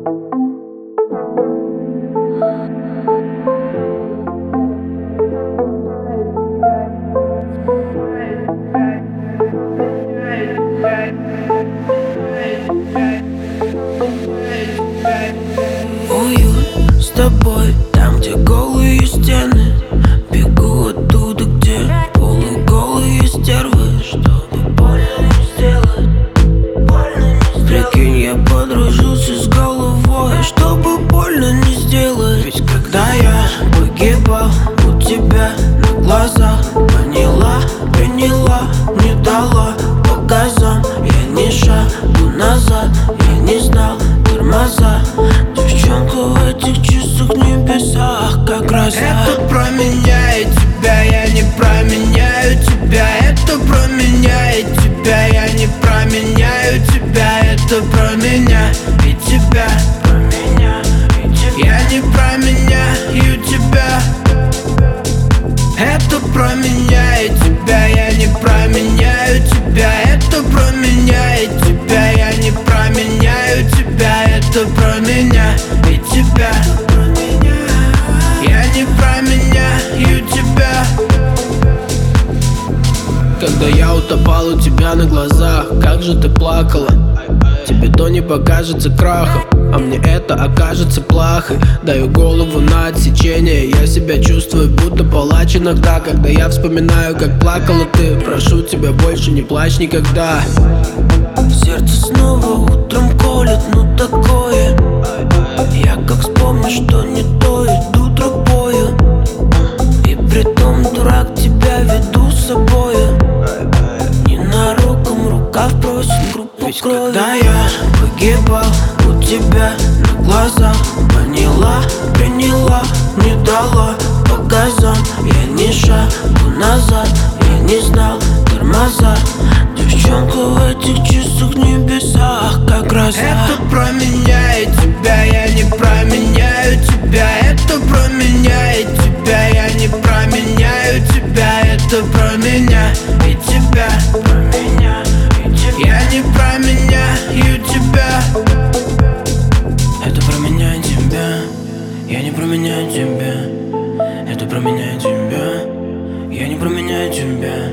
Уют с тобой, там, где голые стены. Бегу оттуда, где полуголые стервы. Чтобы больно не сделать, больно не сделать. Прикинь, я подружился с головой, чтобы больно не сделать. Ведь когда я погибал у тебя на глазах, поняла, приняла, не дала по газам. Я не шагу назад, я не знал тормоза. Девчонка в этих чистых небесах, как гроза. Это про меня и тебя, я не променяю тебя. Это про меня и тебя, я не променяю тебя. Это про меня и тебя, про меня и тебя. Я не променяю тебя. Это про меня и тебя, я не променяю тебя. Это про меня и тебя, я не променяю тебя. Это про меня и тебя. Я не променяю тебя. Когда я утопал у тебя на глазах, как же ты плакала. Тебе то не покажется крахом, а мне это окажется плахой. Даю голову на отсечение, я себя чувствую будто палач иногда. Когда я вспоминаю, как плакала ты, прошу тебя, больше не плачь никогда. Сердце снова утром колет, ну такое. Я как вспомню, что не то, иду тропою. И притом, дурак, тебя веду с собою. Ненароком рукав просит группу Ведь крови. когда я Погибал у тебя на глазах, поняла, приняла, не дала по газам. Я не шагу назад, я не знал тормоза. Девчонка в этих чистых небесах, как гроза. Это про меня и тебя, я не променяю тебя. Это про меня и тебя, я не променяю тебя. Это про меня и тебя, про меня и тебя. Я не променяю тебя. Это про меня и тебя, я не променяю тебя. Это про меня и тебя, я не променяю тебя.